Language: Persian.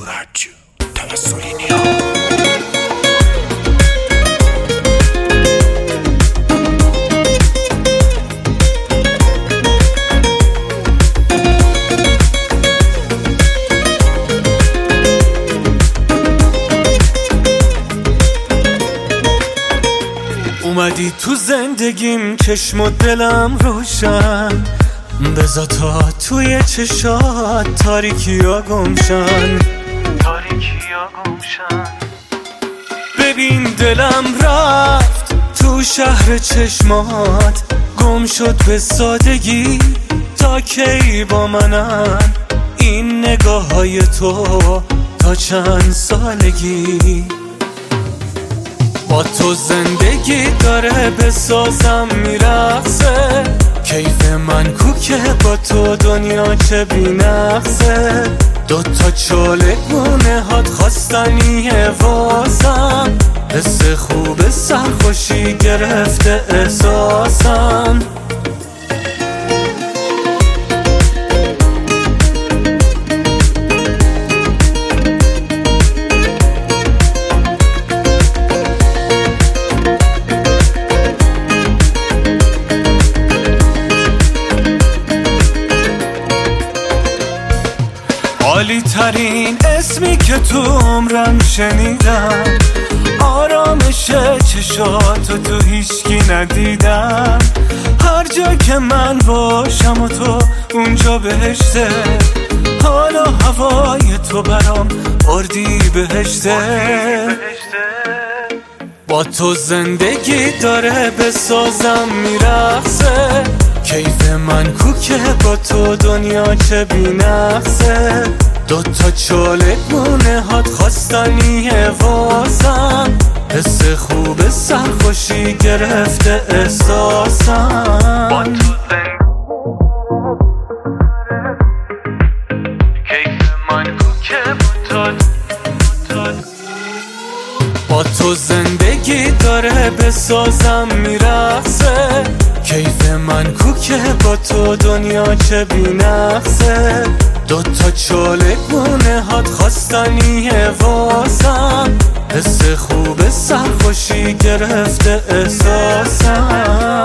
سورج توسلی نیا. اومدی تو زندگیم چشم و دلم روشن، بذار تا توی چشات تاریکیا گمشن. ببین دلم رفت تو شهر چشمات، گم شد به سادگی. تا کی با منن این نگاه های تو، تا چند سالگی؟ با تو زندگی داره بسازم میرقصه، کیف من کوکه با تو دنیا چه بی نقصه. دوتا چاله گونه هات خواستنیه واسم، حس خوب سرخوشی گرفته احساسم. عالی ترین اسمی که تو عمرم شنیدم، آرامش چشاتو تو هیچکی ندیدم. هر جا که من باشم و تو اونجا بهشته، حالا هوای تو برام اردی بهشته. با تو زندگی داره بسازم میرقصه، کیف من کوکه با تو دنیا چه بی نقصه. دوتا چاله گونه هات خواستنیه واسم، حس خوب سرخوشی گرفته احساسم. با تو کیف من کوکه با تو زندگی داره بسازم میرقصه، کیف من کوکه با تو دنیا چه بی نقصه. دوتا چاله گونه هات خواستنیه واسم، حس خوب سرخوشی گرفته احساسم.